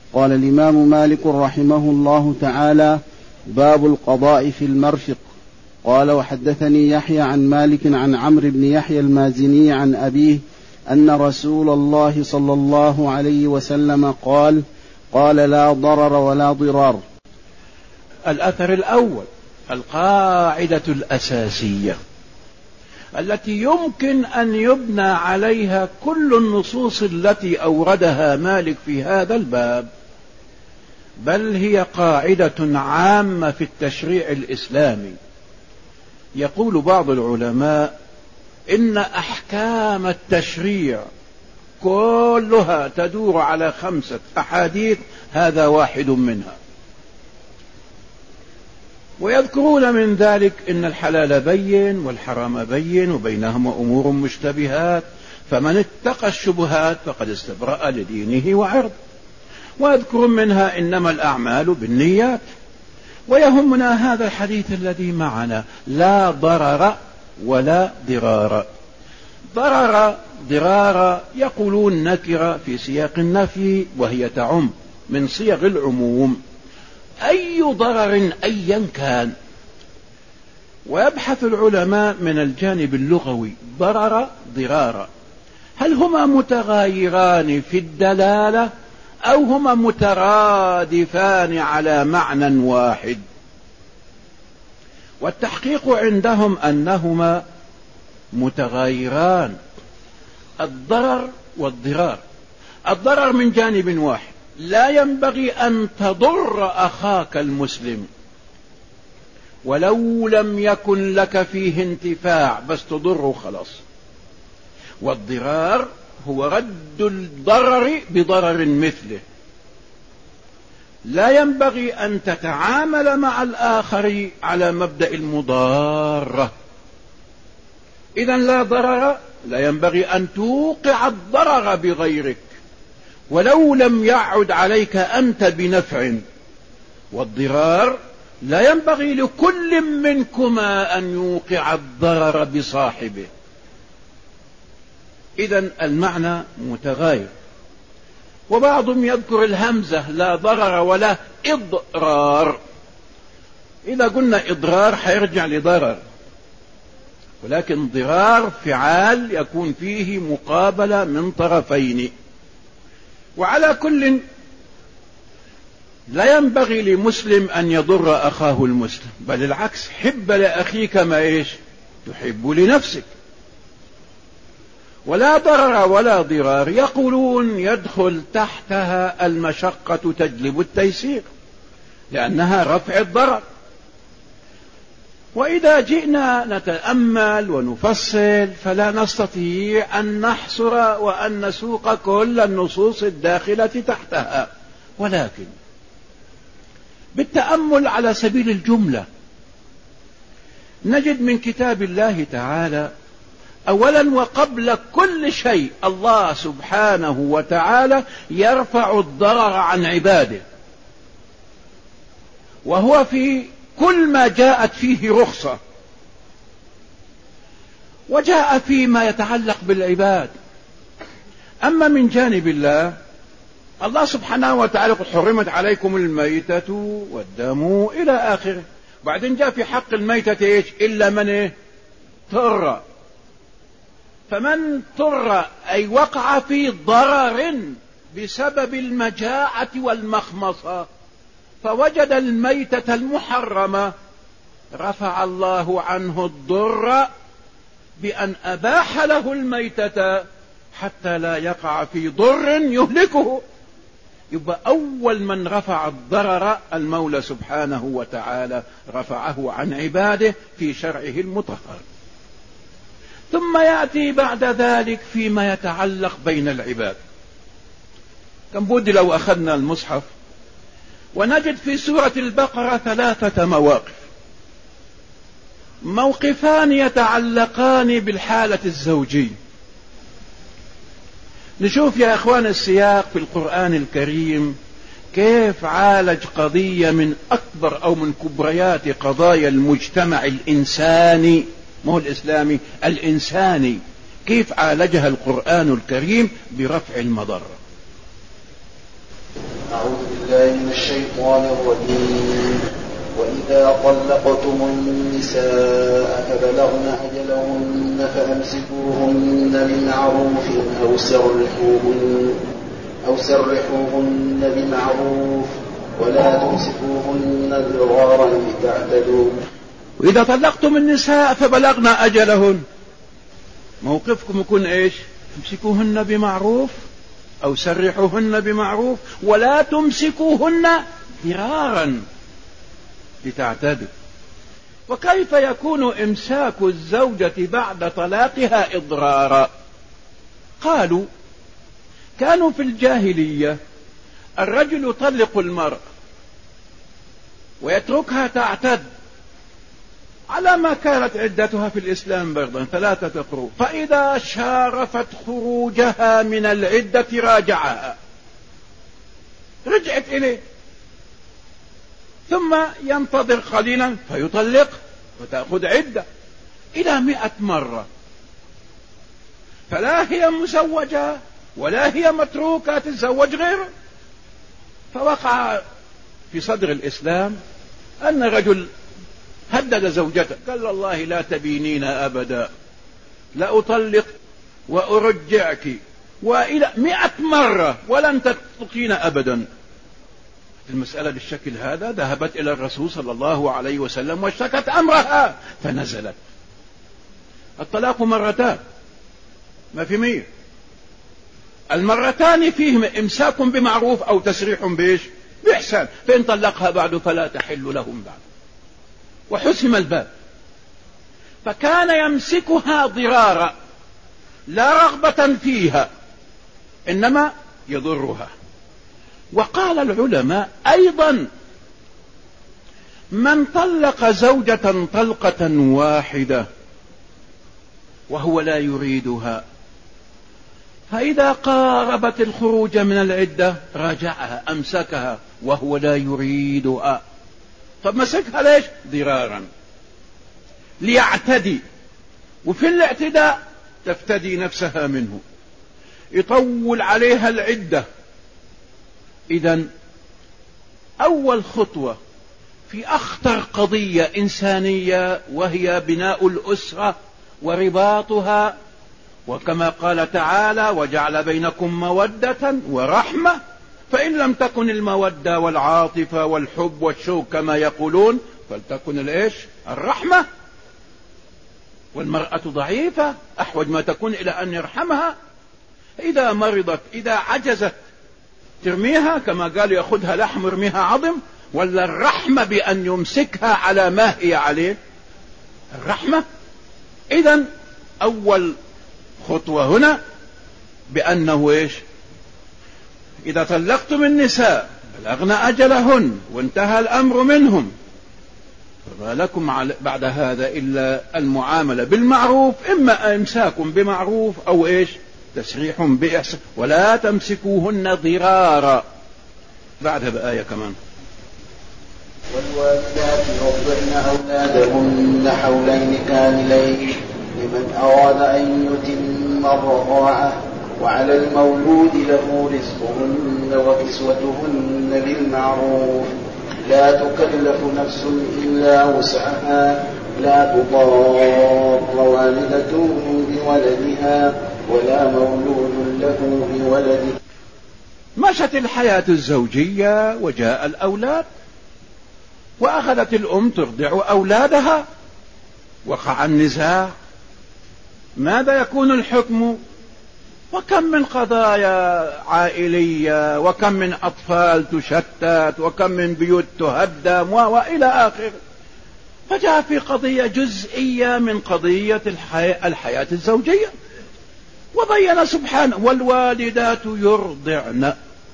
قال الإمام مالك رحمه الله تعالى: باب القضاء في المرفق. قال: وحدثني يحيى عن مالك عن عمرو بن يحيى المازني عن أبيه أن رسول الله صلى الله عليه وسلم قال: لا ضرر ولا ضرار. الأثر الأول: القاعدة الأساسية التي يمكن أن يبنى عليها كل النصوص التي أوردها مالك في هذا الباب، بل هي قاعدة عامة في التشريع الإسلامي. يقول بعض العلماء إن أحكام التشريع كلها تدور على 5 أحاديث، هذا واحد منها. ويذكرون من ذلك إن الحلال بين والحرام بين وبينهما أمور مشتبهات، فمن اتقى الشبهات فقد استبرأ لدينه وعرضه. ويذكر منها إنما الأعمال بالنيات. ويهمنا هذا الحديث الذي معنا: لا ضرر ولا ضرار. ضرار يقولون نكرة في سياق النفي، وهي تعم من صيغ العموم، أي ضرر أيا كان. ويبحث العلماء من الجانب اللغوي ضرر ضرار، هل هما متغايران في الدلالة أو هما مترادفان على معنى واحد؟ والتحقيق عندهم أنهما متغايران، الضرر والضرار. الضرر من جانب واحد: لا ينبغي أن تضر أخاك المسلم ولو لم يكن لك فيه انتفاع، بس تضره خلاص. والضرار هو رد الضرر بضرر مثله. لا ينبغي أن تتعامل مع الآخر على مبدأ المضارة. إذن لا ضرر، لا ينبغي أن توقع الضرر بغيرك ولو لم يعد عليك أنت بنفع. والضرار لا ينبغي لكل منكما أن يوقع الضرر بصاحبه. إذن المعنى متغاير. وبعضهم يذكر الهمزة: لا ضرر ولا إضرار. إذا قلنا إضرار حيرجع لضرر، ولكن ضرار فعال يكون فيه مقابلة من طرفين. وعلى كل، لا ينبغي لمسلم أن يضر أخاه المسلم، بل العكس، حب لأخيك ما تحب لنفسك. ولا ضرر ولا ضرار يقولون يدخل تحتها المشقة تجلب التيسير، لأنها رفع الضرر. وإذا جئنا نتأمل ونفصل فلا نستطيع أن نحصر وأن نسوق كل النصوص الداخلة تحتها، ولكن بالتأمل على سبيل الجملة نجد من كتاب الله تعالى: أولا وقبل كل شيء الله سبحانه وتعالى يرفع الضرر عن عباده، وهو في كل ما جاءت فيه رخصة. وجاء فيما يتعلق بالعباد. أما من جانب الله سبحانه وتعالى: قد حرمت عليكم الميتة والدم إلى آخره. بعدين جاء في حق الميتة إلا من اضطر. فمن اضطر أي وقع في ضرر بسبب المجاعة والمخمصة فوجد الميتة المحرمة، رفع الله عنه الضر بأن أباح له الميتة حتى لا يقع في ضر يهلكه. يبقى أول من رفع الضرر المولى سبحانه وتعالى، رفعه عن عباده في شرعه المطهر. ثم يأتي بعد ذلك فيما يتعلق بين العباد. كم بودي لو أخذنا المصحف ونجد في سورة البقرة 3 مواقف. موقفان يتعلقان بالحالة الزوجية. نشوف يا إخوان السياق في القرآن الكريم كيف عالج قضية من أكبر أو من كبريات قضايا المجتمع الإنساني، مو الإسلامي، الإنساني، كيف عالجها القرآن الكريم برفع المضرة. أعوذ بالله من الشيطان الرجيم. وإذا طلقتم النساء فبلغن أجلهن فأمسكوهن بمعروف أو سرحوهن بمعروف ولا تمسكوهن ضرارا لتعتدوا. وإذا طلقتم النساء فبلغن أجلهن، موقفكم يكون إيش؟ امسكوهن بمعروف أو سرحوهن بمعروف ولا تمسكوهن ضرارا لتعتدوا. وكيف يكون إمساك الزوجة بعد طلاقها إضرارا؟ قالوا كانوا في الجاهلية الرجل يطلق المرأة ويتركها تعتد على ما كانت عدتها في الإسلام برضا 3 قروء، فإذا شارفت خروجها من العدة راجعها، رجعت إليه، ثم ينتظر قليلا فيطلق وتأخذ عدة إلى 100 مرة، فلا هي مزوجة ولا هي متروكة تتزوج غيره. فوقع في صدر الإسلام أن رجل هدد زوجته، قال والله لا تبينين أبدا، لا أطلق وأرجعك وإلى 100 مرة ولن تطلقين أبدا. المسألة بالشكل هذا ذهبت إلى الرسول صلى الله عليه وسلم واشتكت أمرها، فنزلت الطلاق 2 مرات، ما في 100. المرتان فيهم إمساك بمعروف أو تسريح بإحسان، فإن طلقها بعد فلا تحل لهم بعد، وحسم الباب. فكان يمسكها ضرارا لا رغبة فيها، إنما يضرها. وقال العلماء أيضا من طلق زوجة طلقة واحدة وهو لا يريدها، فإذا قاربت الخروج من العدة راجعها أمسكها وهو لا يريدها. طب مسكها ليش؟ ضرارا ليعتدي، وفي الاعتداء تفتدي نفسها منه، يطول عليها العدة. إذن أول خطوة في أخطر قضية إنسانية وهي بناء الأسرة ورباطها، وكما قال تعالى وجعل بينكم مودة ورحمة، فإن لم تكن المودة والعاطفة والحب والشوق كما يقولون فلتكن الرحمة. والمرأة ضعيفة أحوج ما تكون إلى أن يرحمها، إذا مرضت إذا عجزت ترميها كما قالوا يأخذها لحم يرميها عظم، ولا الرحمة بأن يمسكها على ما هي عليه الرحمة. إذن أول خطوة هنا بأنه إذا طلقتم النساء بلغن أجلهن وانتهى الأمر منهم، فما لكم بعد هذا إلا المعاملة بالمعروف، إما إمساك بمعروف أو تسريح بإحسان، ولا تمسكوهن ضرارا. بعدها بآية كمان والوالدات يرضعن أولادهن حولين كاملين لمن أراد أن يتم الرضاعة، وعلى المولود له رزقهن وكسوتهن بالمعروف، لا تكلف نفس إلا وسعها، لا تضار والدة بولدها ولا مولود له بولده. مشت الحياة الزوجية وجاء الأولاد، وأخذت الأم ترضع أولادها، وقع النزاع، ماذا يكون الحكم؟ وكم من قضايا عائلية، وكم من أطفال تشتت، وكم من بيوت تهدم وإلى آخر. فجاء في قضية جزئية من قضية الحياة الزوجية، وبين سبحانه والوالدات يرضعن.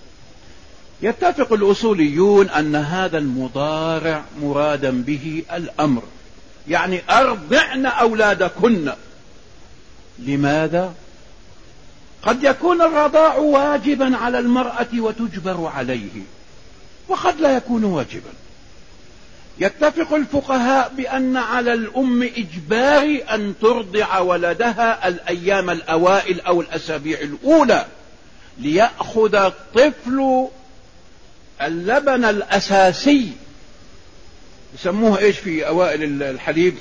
يتفق الأصوليون أن هذا المضارع مرادا به الأمر، يعني أرضعن أولادكن. لماذا؟ قد يكون الرضاع واجبا على المرأة وتجبر عليه، وقد لا يكون واجبا. يتفق الفقهاء بأن على الأم إجبار أن ترضع ولدها الأيام الأوائل أو الأسابيع الأولى، ليأخذ الطفل اللبن الأساسي يسموه إيش في أوائل الحليب؟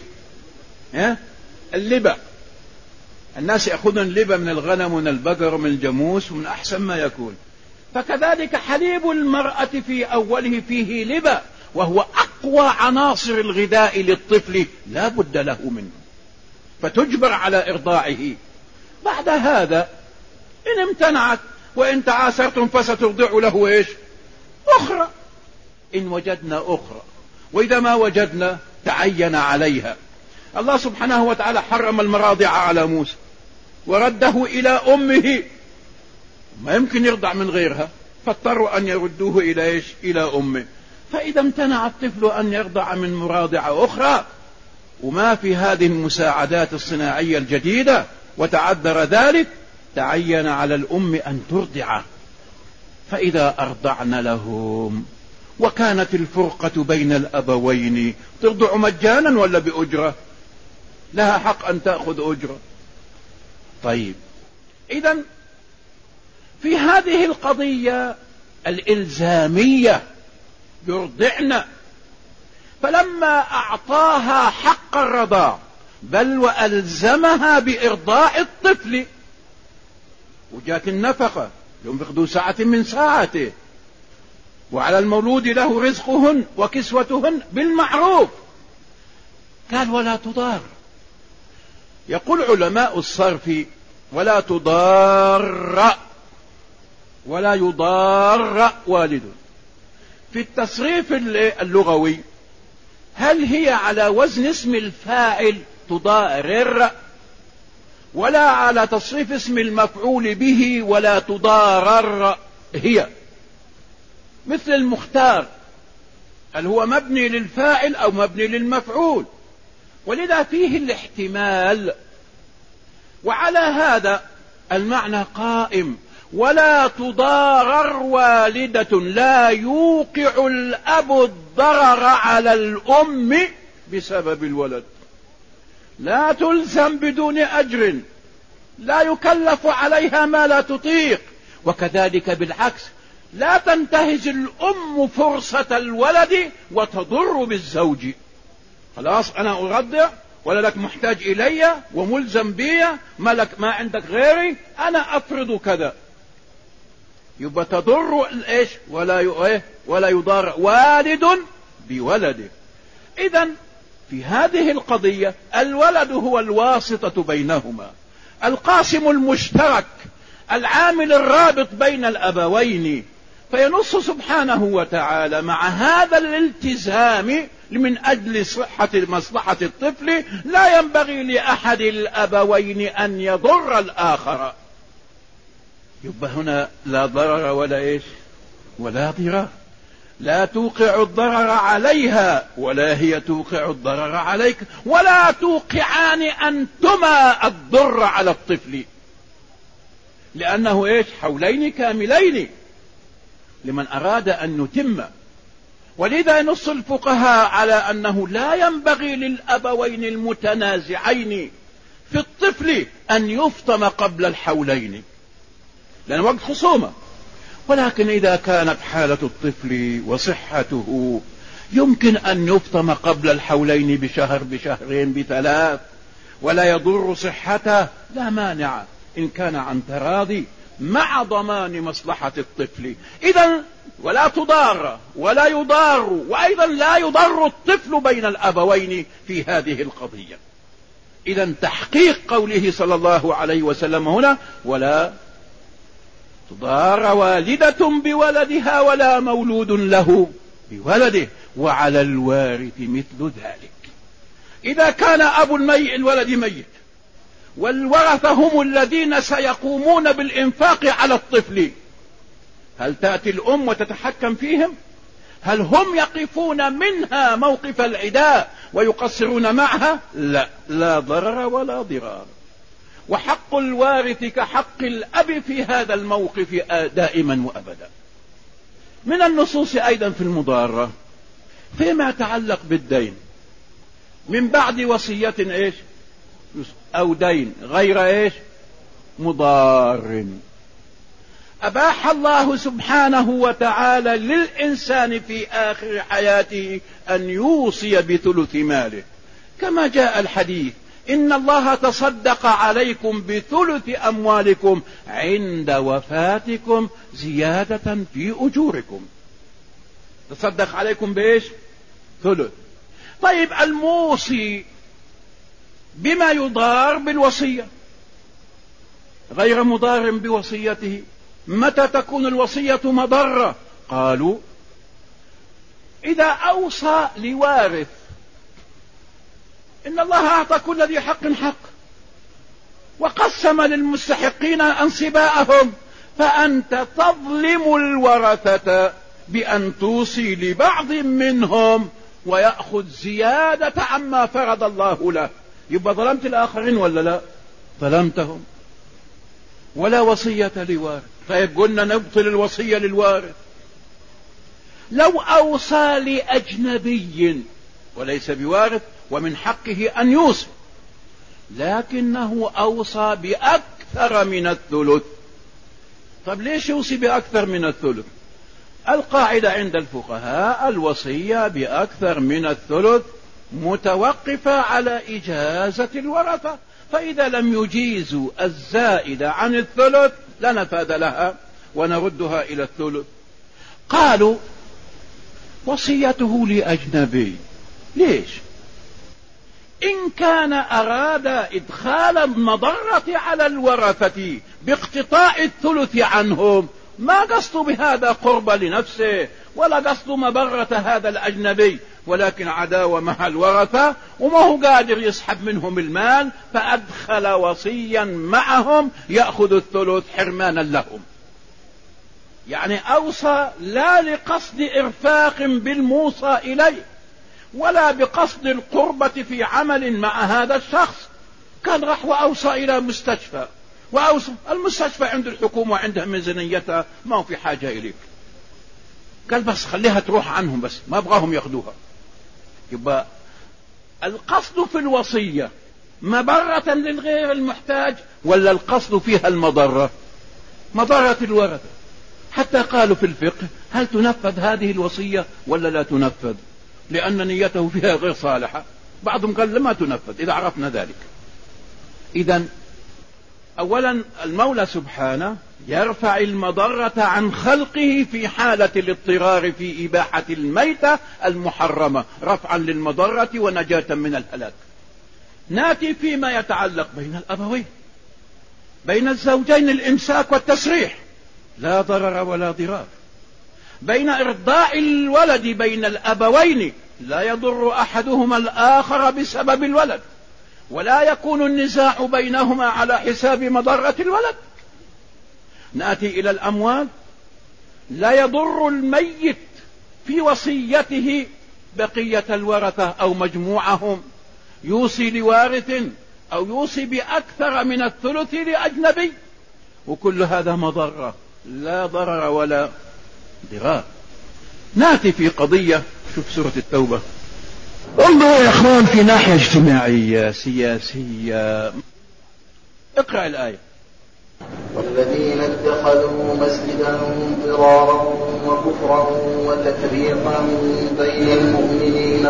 اللبن. الناس يأخذون اللبن من الغنم ومن البقر ومن الجاموس ومن أحسن ما يكون. فكذلك حليب المرأة في أوله فيه لبن، وهو أقوى عناصر الغذاء للطفل لا بد له منه، فتجبر على إرضاعه. بعد هذا إن امتنعت وإن تعاسرتم فسترضع له إيش؟ أخرى، إن وجدنا أخرى، وإذا ما وجدنا تعين عليها. الله سبحانه وتعالى حرم المراضع على موسى ورده إلى أمه، ما يمكن يرضع من غيرها، فاضطروا أن يردوه إلى إيش؟ إلى أمه. فإذا امتنع الطفل أن يرضع من مراضعة أخرى وما في هذه المساعدات الصناعية الجديدة وتعذر ذلك، تعين على الأم أن ترضعه. فإذا أرضعن لهم وكانت الفرقة بين الأبوين، ترضع مجانا ولا بأجرة؟ لها حق أن تأخذ أجرة. طيب، إذن في هذه القضية الإلزامية يرضعن، فلما أعطاها حق الرضاع بل وألزمها بإرضاع الطفل، وجات النفقة ينفق ذو ساعة من ساعته، وعلى المولود له رزقهن وكسوتهن بالمعروف، قال ولا تضار. يقول علماء الصرف ولا تضار ولا يضار والد. في التصريف اللغوي هل هي على وزن اسم الفاعل تضارر، ولا على تصريف اسم المفعول به ولا تضارر؟ هي مثل المختار، هل هو مبني للفاعل أو مبني للمفعول؟ ولذا فيه الاحتمال. وعلى هذا المعنى قائم. ولا تضارر والدة، لا يوقع الأب الضرر على الأم بسبب الولد، لا تلزم بدون أجر، لا يكلف عليها ما لا تطيق. وكذلك بالعكس، لا تنتهز الأم فرصة الولد وتضر بالزوج. خلاص أنا أرضع ولدك محتاج إلي وملزم بي، ما عندك غيري، أنا أفرض كذا، يبقى تضر إيش؟ ولا يضار والد بولده. إذن في هذه القضية الولد هو الواسطة بينهما، القاسم المشترك، العامل الرابط بين الأبوين. فينص سبحانه وتعالى مع هذا الالتزام من أجل مصلحة الطفل لا ينبغي لأحد الأبوين أن يضر الآخر. يبقى هنا لا ضرر ولا إيش؟ ولا ضرار. لا توقع الضرر عليها ولا هي توقع الضرر عليك، ولا توقعان أنتما الضر على الطفل، لأنه إيش؟ حولين كاملين لمن أراد أن نتم. ولذا ينص الفقهاء على أنه لا ينبغي للأبوين المتنازعين في الطفل أن يفطم قبل الحولين، لأن وقت خصومة. ولكن إذا كانت حالة الطفل وصحته يمكن أن يفطم قبل الحولين بشهر، بشهرين، بثلاث، ولا يضر صحته، لا مانع إن كان عن تراضي مع ضمان مصلحة الطفل. إذن ولا تضار ولا يضار، وأيضا لا يضر الطفل بين الأبوين في هذه القضية. إذن تحقيق قوله صلى الله عليه وسلم هنا ولا تضار والدة بولدها ولا مولود له بولده، وعلى الوارث مثل ذلك. إذا كان أبو الولد ميت والورثة هم الذين سيقومون بالإنفاق على الطفل، هل تأتي الأم وتتحكم فيهم؟ هل هم يقفون منها موقف العداء ويقصرون معها؟ لا، لا ضرر ولا ضرار. وحق الوارث كحق الأب في هذا الموقف دائما وأبدا. من النصوص أيضا في المضارة فيما يتعلق بالدين من بعد وصية إيش؟ أو دين غير إيش؟ مضار. أباح الله سبحانه وتعالى للإنسان في آخر حياته أن يوصي بثلث ماله، كما جاء الحديث: إن الله تصدق عليكم بثلث أموالكم عند وفاتكم زيادة في أجوركم. تصدق عليكم بإيش؟ ثلث. طيب الموصي بما يضار بالوصية غير مضار بوصيته، متى تكون الوصية مضرة؟ قالوا: إذا أوصى لوارث، إن الله أعطى كل ذي حق حق وقسم للمستحقين أنصباءهم، فأنت تظلم الورثة بأن توصي لبعض منهم ويأخذ زيادة عما فرض الله له. يبقى ظلمت الآخرين ولا لا؟ ظلمتهم. ولا وصية لوارث. طيب قلنا نبطل الوصية للوارث. لو أوصى لأجنبي وليس بوارث ومن حقه أن يوصي، لكنه أوصى بأكثر من الثلث، طب ليش يوصي بأكثر من الثلث؟ القاعدة عند الفقهاء: الوصية بأكثر من الثلث متوقفة على إجازة الورثة، فإذا لم يجيزوا الزائد عن الثلث لنفاد لها ونردها إلى الثلث. قالوا: وصيته لأجنبي، ليش؟ إن كان أراد إدخال المضرة على الورثة باقتطاع الثلث عنهم، ما قصد بهذا قرب لنفسه ولا قصد مبرة هذا الأجنبي، ولكن عداوة مع الورثة وما هو قادر يسحب منهم المال، فأدخل وصيا معهم يأخذ الثلث حرمانا لهم. يعني أوصى لا لقصد إرفاق بالموصى إليه ولا بقصد القربة في عمل مع هذا الشخص. كان راح وأوصى إلى مستشفى، وأوصى المستشفى عند الحكومة وعندها ميزانيتها، ما هو في حاجة إليك، قال بس خليها تروح عنهم، بس ما أبغاهم يأخذوها. يبقى القصد في الوصية مبرة للغير المحتاج ولا القصد فيها المضرة؟ مضرة الورثة. حتى قالوا في الفقه: هل تنفذ هذه الوصية ولا لا تنفذ؟ لأن نيته فيها غير صالحة. بعضهم قال لما تنفذ إذا عرفنا ذلك. إذن أولا المولى سبحانه يرفع المضرة عن خلقه في حالة الاضطرار في إباحة الميتة المحرمة رفعا للمضرة ونجاة من الهلاك. ناتي فيما يتعلق بين الأبوين، بين الزوجين الإمساك والتسريح لا ضرر ولا ضرار، بين إرضاع الولد بين الأبوين لا يضر أحدهما الآخر بسبب الولد، ولا يكون النزاع بينهما على حساب مضرة الولد. نأتي إلى الأموال، لا يضر الميت في وصيته بقية الورثة أو مجموعهم، يوصي لوارث أو يوصي بأكثر من الثلث لأجنبي، وكل هذا مضرة لا ضرر ولا ضرار. نأتي في قضية، شوف سورة التوبة، انظروا يا اخوان في ناحية اجتماعية سياسية. اقرأ الآية: والذين اتخذوا مسجدا ضرارا وكفرا وتفريقا بين المؤمنين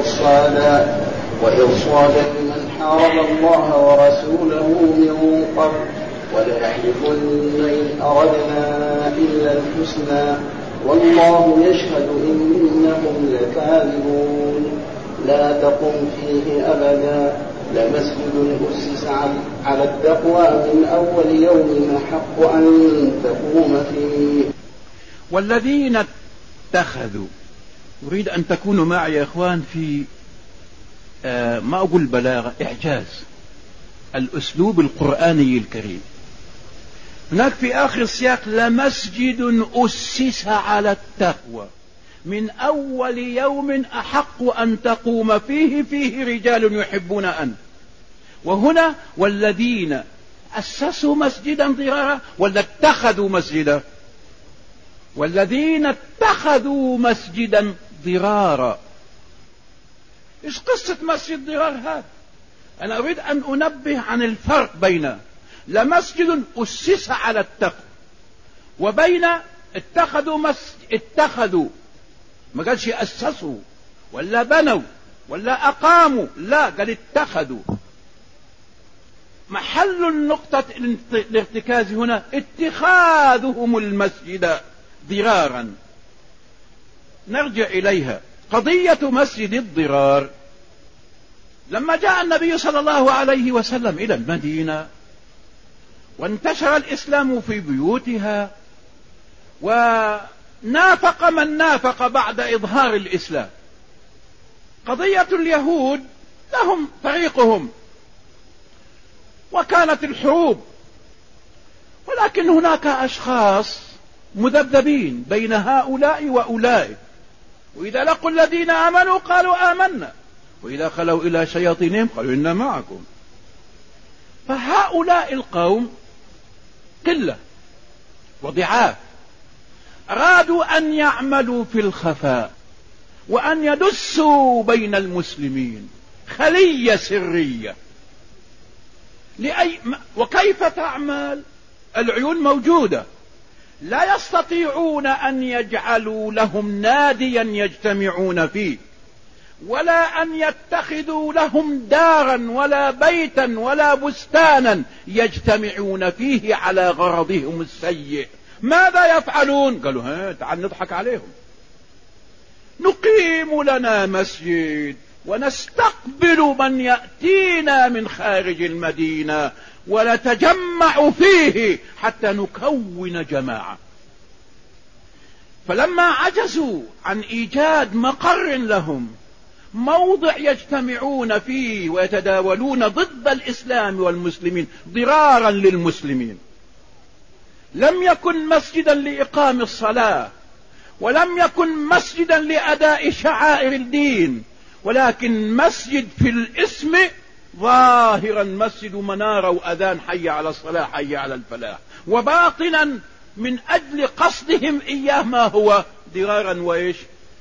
وإرصادا لمن حارب الله ورسوله من قبل وليحلفن إن أردنا إلا الحسنى والله يشهد إنهم لكاذبون لا تقم فيه أبدا لمسجد أسس على التقوى من أول يوم أحق أن تقوم فيه. والذين اتخذوا، أريد أن تكونوا معي يا إخوان في ما أقول بلاغة، إعجاز الأسلوب القرآني الكريم. هناك في آخر السياق: لمسجد أسس على التقوى من أول يوم أحق أن تقوم فيه رجال يحبون أن. وهنا والذين أسسوا مسجدا ضرارا ولا اتخذوا مسجدا؟ والذين اتخذوا مسجدا ضرارا. إيش قصة مسجد ضرار هذا؟ أنا أريد أن أنبه عن الفرق بين لمسجد أسس على التقوى وبين اتخذوا، ما قالش أسسوا ولا بنوا ولا أقاموا، لا، قال اتخذوا. محل النقطة الارتكاز هنا اتخاذهم المسجد ضرارا. نرجع إليها. قضية مسجد الضرار، لما جاء النبي صلى الله عليه وسلم إلى المدينة وانتشر الإسلام في بيوتها، ونافق من نافق بعد إظهار الإسلام. قضية اليهود لهم طريقهم، وكانت الحروب، ولكن هناك أشخاص مذبذبين بين هؤلاء وأولئك، وإذا لقوا الذين آمنوا قالوا آمنا، وإذا خلوا إلى شياطينهم قالوا إنا معكم. فهؤلاء القوم قلة وضعاف، أرادوا أن يعملوا في الخفاء وأن يدسوا بين المسلمين خلية سرية. وكيف تعمل؟ العيون موجودة، لا يستطيعون أن يجعلوا لهم ناديا يجتمعون فيه، ولا أن يتخذوا لهم دارا ولا بيتا ولا بستانا يجتمعون فيه على غرضهم السيء. ماذا يفعلون؟ قالوا تعال نضحك عليهم، نقيم لنا مسجد ونستقبل من يأتينا من خارج المدينة ونتجمع فيه حتى نكون جماعة. فلما عجزوا عن إيجاد مقر لهم، موضع يجتمعون فيه ويتداولون ضد الإسلام والمسلمين ضرارا للمسلمين، لم يكن مسجدا لإقام الصلاة، ولم يكن مسجدا لأداء شعائر الدين، ولكن مسجد في الاسم ظاهرا مسجد منارة وأذان حي على الصلاة حي على الفلاح، وباطنا من أجل قصدهم إياه ما هو ضرارا وإيش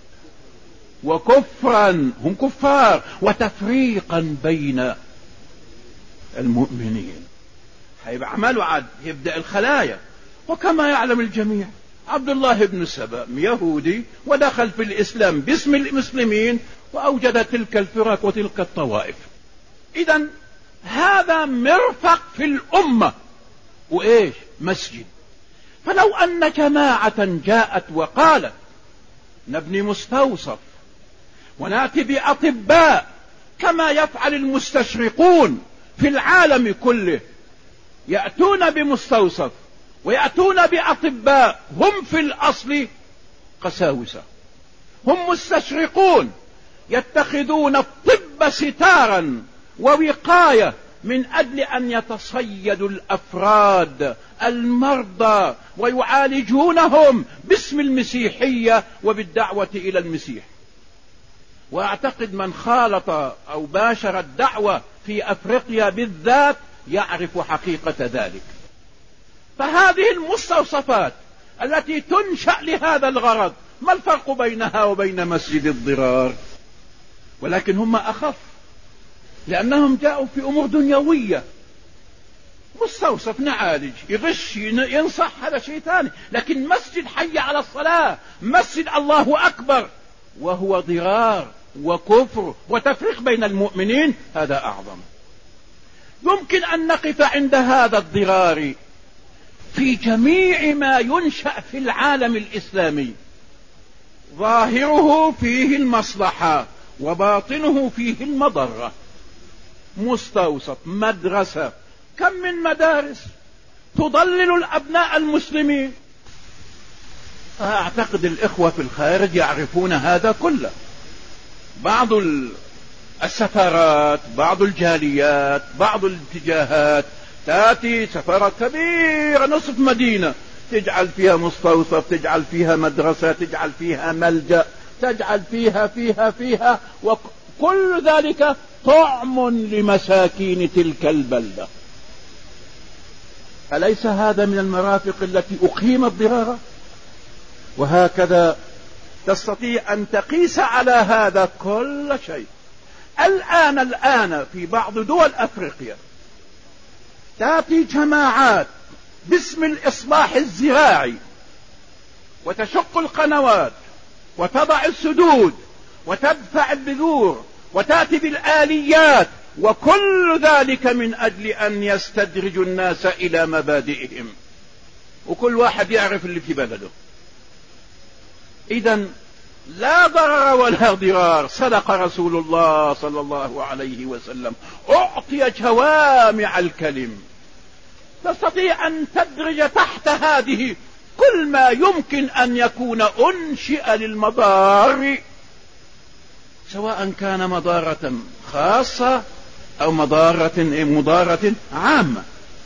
وكفرا، هم كفار، وتفريقا بين المؤمنين. هيعملوا عاد يبدأ الخلايا. وكما يعلم الجميع عبد الله بن سبأ يهودي ودخل في الإسلام باسم المسلمين وأوجد تلك الفرق وتلك الطوائف. إذن هذا مرفق في الأمة وإيش مسجد. فلو أن جماعة جاءت وقالت نبني مستوصف ونأتي بأطباء كما يفعل المستشرقون في العالم كله، يأتون بمستوصف ويأتون بأطباء هم في الأصل قساوسة، هم مستشرقون يتخذون الطب ستارا ووقاية من أجل أن يتصيدوا الأفراد المرضى ويعالجونهم باسم المسيحية وبالدعوة إلى المسيح. وأعتقد من خالط أو باشر الدعوة في أفريقيا بالذات يعرف حقيقة ذلك. فهذه المستوصفات التي تنشأ لهذا الغرض، ما الفرق بينها وبين مسجد الضرار؟ ولكن هم أخف، لأنهم جاءوا في أمور دنيوية. مستوصف نعالج، يغش، ينصح، هذا شيء ثاني. لكن مسجد حي على الصلاة، مسجد الله أكبر، وهو ضرار وكفر وتفريق بين المؤمنين، هذا أعظم. يمكن أن نقف عند هذا الضرار في جميع ما ينشأ في العالم الإسلامي، ظاهره فيه المصلحة وباطنه فيه المضرة. مستوصف، مدرسة، كم من مدارس تضلل الأبناء المسلمين. أعتقد الإخوة في الخارج يعرفون هذا كله. بعض السفارات، بعض الجاليات، بعض الاتجاهات تأتي سفارة كبيرة نصف مدينة تجعل فيها مستوصف، تجعل فيها مدرسة، تجعل فيها ملجأ، تجعل فيها وكل ذلك طعم لمساكين تلك البلدة. أليس هذا من المرافق التي أقيمت ضرارا؟ وهكذا تستطيع أن تقيس على هذا كل شيء. الآن في بعض دول أفريقيا تأتي جماعات باسم الإصلاح الزراعي وتشق القنوات وتضع السدود وتدفع البذور وتأتي بالآليات، وكل ذلك من أجل أن يستدرجوا الناس إلى مبادئهم، وكل واحد يعرف اللي في بلده. إذن لا ضرر ولا ضرار. صدق رسول الله صلى الله عليه وسلم، أعطي جوامع الكلم، تستطيع أن تدرج تحت هذه كل ما يمكن أن يكون أنشئ للمضار، سواء كان مضارة خاصة أو مضارة عامة.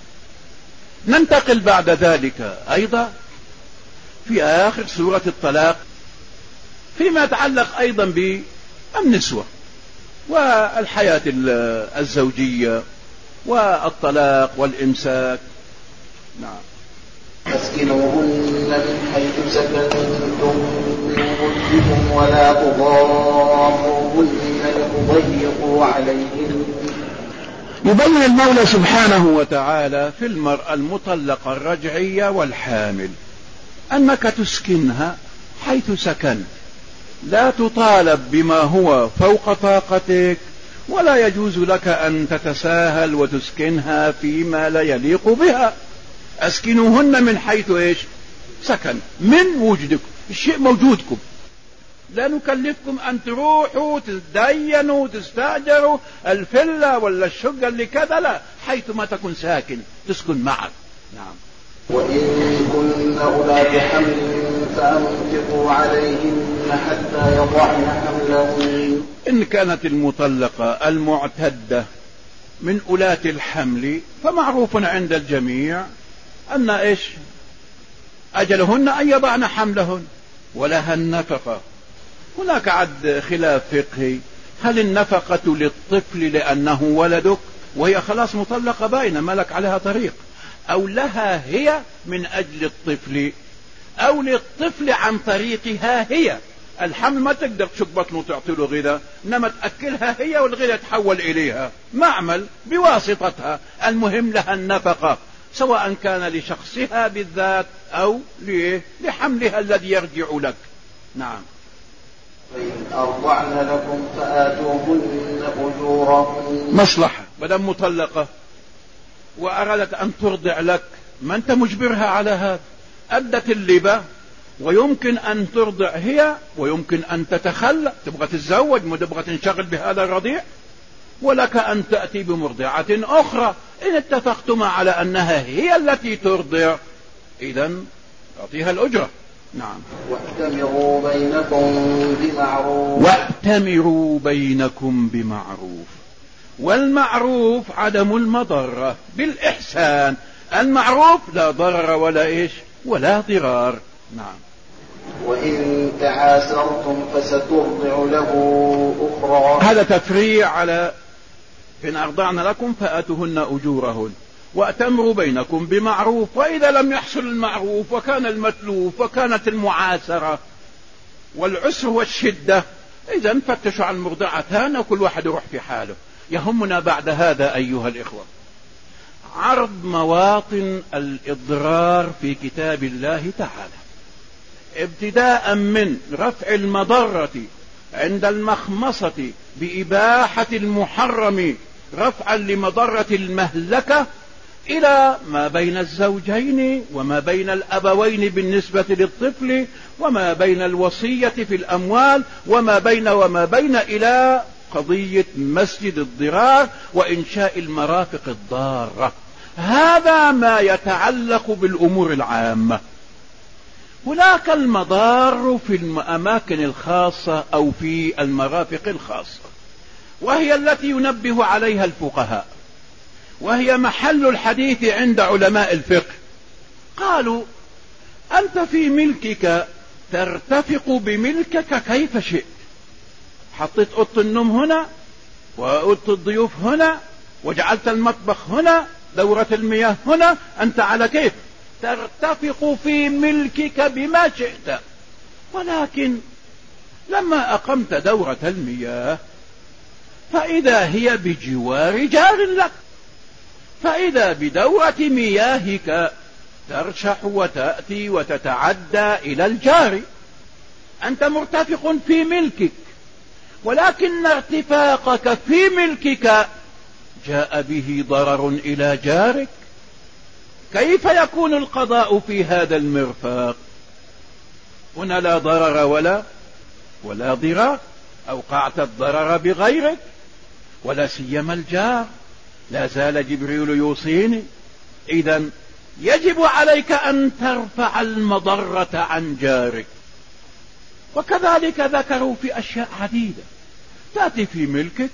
ننتقل بعد ذلك أيضا في آخر سورة الطلاق فيما يتعلق أيضا بالنسوة والحياة الزوجية والطلاق والإمساك. نعم. أسكنوهن من حيث سكنتم من وجدكم ولا تضاروهن لتضيقوا عليهن. يبين المولى سبحانه وتعالى في المرأة المطلقة الرجعية والحامل أنك تسكنها حيث سكنت، لا تطالب بما هو فوق طاقتك، ولا يجوز لك أن تتساهل وتسكنها فيما لا يليق بها. أسكنوهن من حيث إيش؟ سكن، من وجدكم، الشيء موجودكم، لا نكلفكم أن تروحوا تدينوا تستأجروا الفلة ولا الشقة اللي كذا، لا، حيث ما تكون ساكن تسكن معك. نعم. وإن كن أولاد حمل فأنفقوا عليهن حتى يضعن حملهن. إن كانت المطلقة المعتدة من أولاة الحمل فمعروف عند الجميع أن إيش أجلهن أن يضعن حملهن ولها النفقة. هناك عد خلاف فقهي، هل النفقة للطفل لأنه ولدك وهي خلاص مطلقة باينة ما لك عليها طريق، أو لها هي من أجل الطفل، أو للطفل عن طريقها هي. الحمل ما تقدر تشق بطنه وتعطي له غذاء، إنما تأكلها هي والغذاء يتحول إليها معمل بواسطتها. المهم لها النفقة، سواء كان لشخصها بالذات أو لحملها الذي يرجع لك. نعم. فإن أرضعن لكم فآتوهن أجورهن. مصلحة، بدل مطلقة وأرادت أن ترضع لك ما أنت مجبرها على هذا، أدت اللبا، ويمكن أن ترضع هي ويمكن أن تتخلى، تبغى تتزوج ما تبغى تنشغل بهذا الرضيع، ولك أن تأتي بمرضعة أخرى. إن اتفقتما على أنها هي التي ترضع إذن أعطيها الأجرة. نعم. وأتمروا بينكم بمعروف. وأتمروا بينكم بمعروف، والمعروف عدم المضرة بالإحسان. المعروف لا ضرر ولا إيش ولا ضرار. نعم. وإن تعاسرتم فسترضع له أخرى. هذا تفريع على إن أرضعن لكم فآتوهن أجورهن وأتمروا بينكم بمعروف. وإذا لم يحصل المعروف وكان المتلوف وكانت المعاسرة والعسر والشدة، إذن فتشوا عن مرضعتان وكل واحد يروح في حاله. يهمنا بعد هذا أيها الإخوة عرض مواطن الإضرار في كتاب الله تعالى، ابتداء من رفع المضرة عند المخمصة بإباحة المحرم رفعا لمضرة المهلكة، إلى ما بين الزوجين وما بين الأبوين بالنسبة للطفل، وما بين الوصية في الأموال، وما بين إلى قضية مسجد الضرار وإنشاء المرافق الضارة. هذا ما يتعلق بالأمور العامة. هناك المضار في الأماكن الخاصة أو في المرافق الخاصة، وهي التي ينبه عليها الفقهاء، وهي محل الحديث عند علماء الفقه. قالوا أنت في ملكك ترتفق بملكك كيف شئت، حطيت أوضة النوم هنا وأوضة الضيوف هنا وجعلت المطبخ هنا، دورة المياه هنا، أنت على كيف ترتفق في ملكك بما شئت. ولكن لما أقمت دورة المياه فإذا هي بجوار جار لك، فإذا بدورة مياهك ترشح وتأتي وتتعدى إلى الجار. أنت مرتفق في ملكك، ولكن ارتفاقك في ملكك جاء به ضرر إلى جارك. كيف يكون القضاء في هذا المرفاق؟ هنا لا ضرر ولا ضرار. أوقعت الضرر بغيرك، ولا سيما الجار. لا زال جبريل يوصيني. إذن يجب عليك أن ترفع المضرة عن جارك. وكذلك ذكروا في أشياء عديدة. تأتي في ملكك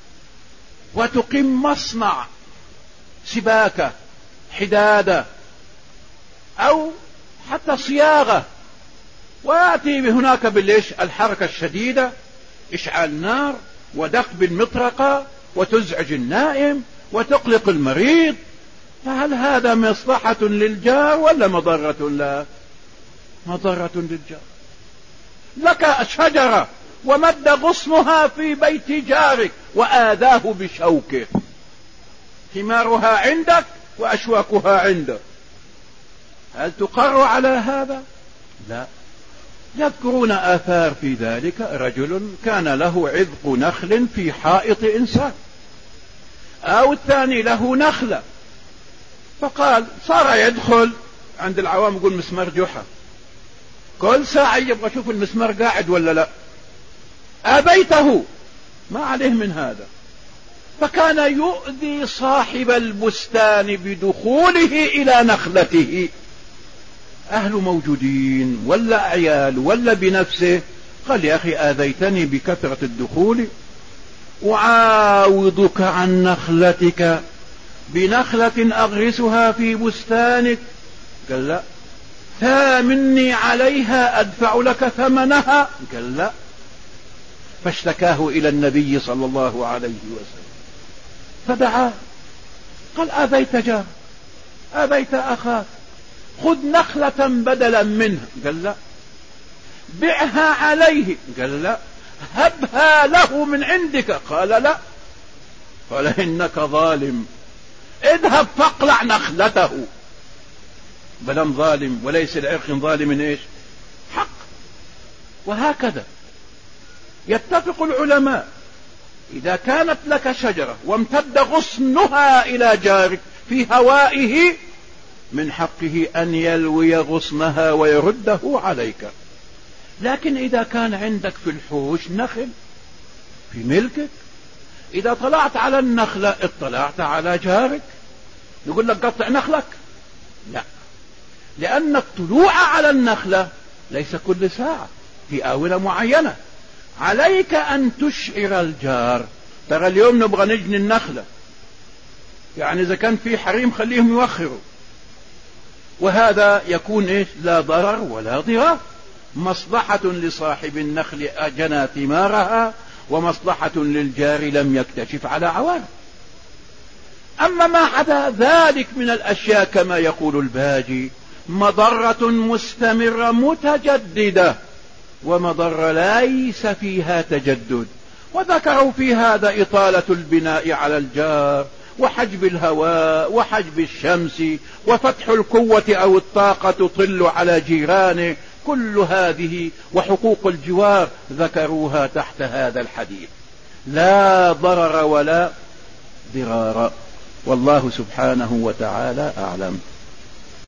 وتقيم مصنع سباكة، حدادة، أو حتى صياغة، ويأتي هناك الحركة الشديدة، إشعال نار ودق بالمطرقة وتزعج النائم وتقلق المريض. فهل هذا مصلحة للجار ولا مضرة له؟ مضرة للجار. لك شجرة ومد غصنها في بيت جارك وآذاه بشوكه، ثمارها عندك وأشواكها عندك، هل تقر على هذا؟ لا. يذكرون آثار في ذلك. رجل كان له عذق نخل في حائط إنسان، أو الثاني له نخلة، فقال صار يدخل عند العوام يقول مسمار جحا، كل ساعة يبغى يشوف المسمار قاعد ولا لا. أبيته، ما عليه من هذا. فكان يؤذي صاحب البستان بدخوله إلى نخلته، أهل موجودين ولا عيال ولا بنفسه. قال يا أخي آذيتني بكثرة الدخول، أعاوضك عن نخلتك بنخلة أغرسها في بستانك. قال لا. ثامني عليها أدفع لك ثمنها. قال لا. فاشتكاه إلى النبي صلى الله عليه وسلم، فدعاه قال آذيت جار، آذيت أخاك، خذ نخلة بدلا منها. قال لا. بعها عليه. قال لا. هبها له من عندك. قال لا. قال إنك ظالم، اذهب فاقلع نخلته. بلم ظالم، وليس لعرق ظالم ايش؟ حق. وهكذا يتفق العلماء، إذا كانت لك شجرة وامتد غصنها إلى جارك في هوائه، من حقه أن يلوي غصنها ويرده عليك. لكن إذا كان عندك في الحوش نخل في ملكك، إذا طلعت على النخلة اطلعت على جارك، يقول لك قطع نخلك؟ لا، لأن الطلوع على النخلة ليس كل ساعة، في آونة معينة. عليك أن تشعر الجار. ترى اليوم نبغى نجني النخلة، يعني إذا كان في حريم خليهم يوخروا. وهذا يكون إيش؟ لا ضرر ولا ضرار، مصلحة لصاحب النخل أجنى ثمارها، ومصلحة للجار لم يكتشف على عوارض. أما ما عدا ذلك من الأشياء كما يقول الباجي، مضرة مستمرة متجددة، ومضرة ليس فيها تجدد. وذكروا في هذا إطالة البناء على الجار، وحجب الهواء، وحجب الشمس، وفتح القوة أو الطاقة تطل على جيرانه. كل هذه وحقوق الجوار ذكروها تحت هذا الحديث. لا ضرر ولا ضرار، والله سبحانه وتعالى أعلم.